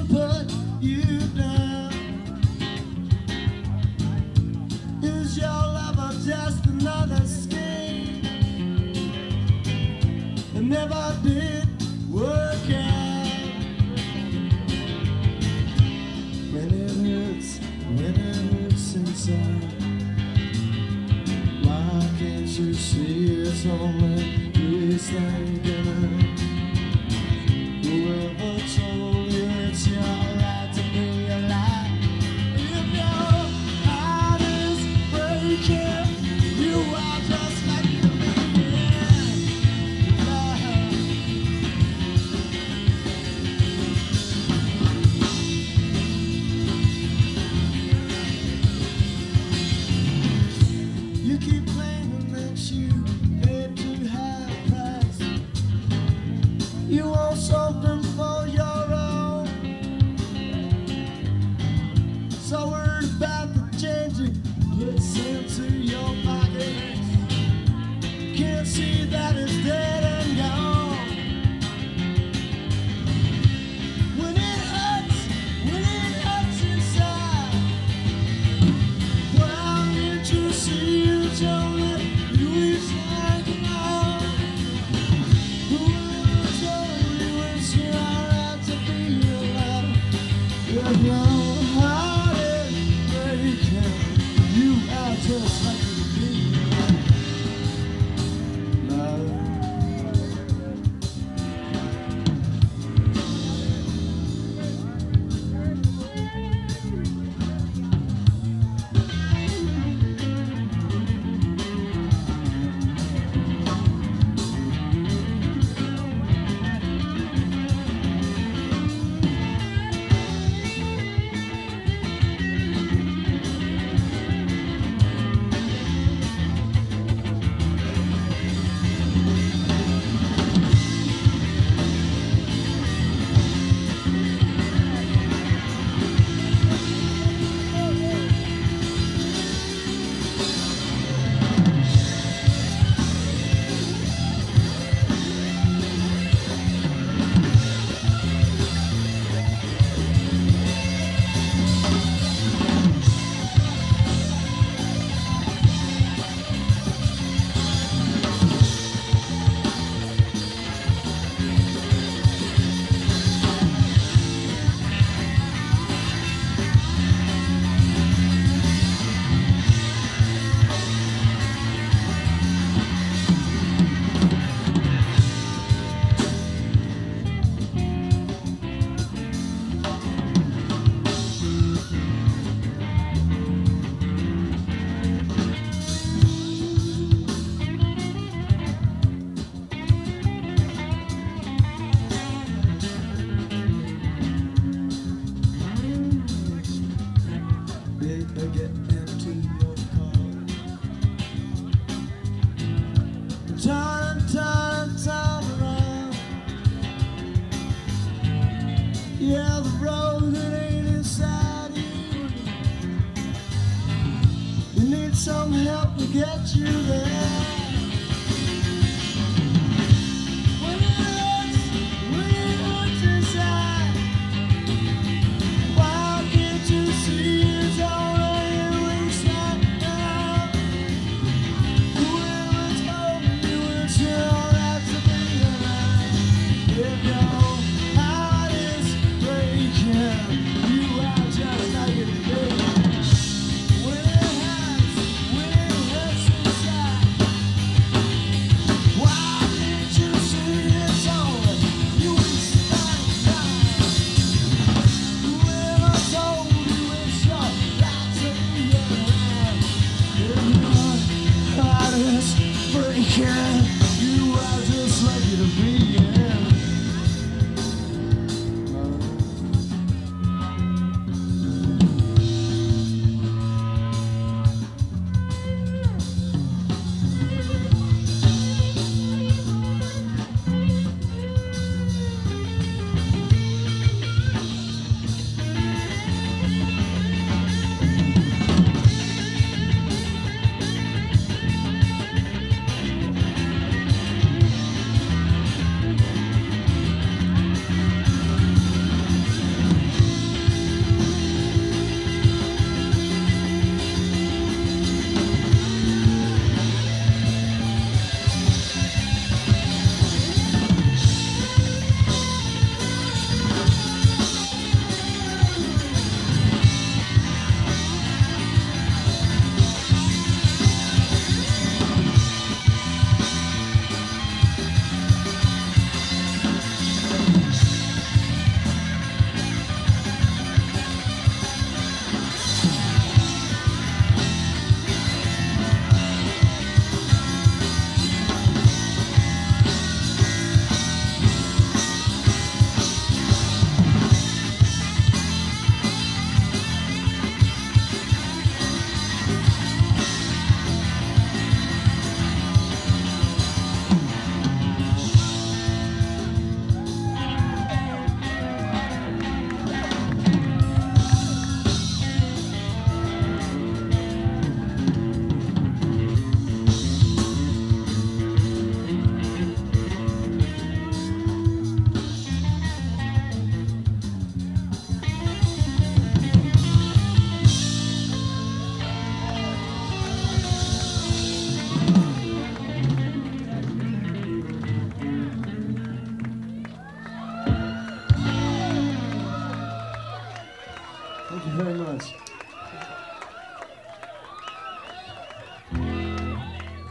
put you down. Is your lover just another scheme? It never did work out. When it hurts inside, why can't you see it's only he's thinking of? Whoever told you it's your right to be alive? If your heart is breaking, you are just like you You keep claiming that you paid too high a price. You want something for your own. So worried about the change it puts into your pocket. Can't see that it's dead and gone. When it hurts inside, why can't you see it's only you is hanging on? Whoever told you it's your right to be alive? If your heart is breaking, you are just like you be alive. Baby, get into your car. Turn around. Yeah, the road that ain't inside you. You need some help to get you there. When it hurts inside, why can't you see it's already inside now? Whoever told you it's your right to be alive? If your heart is breaking, you are just like a baby. When it hurts inside, Thank you very much.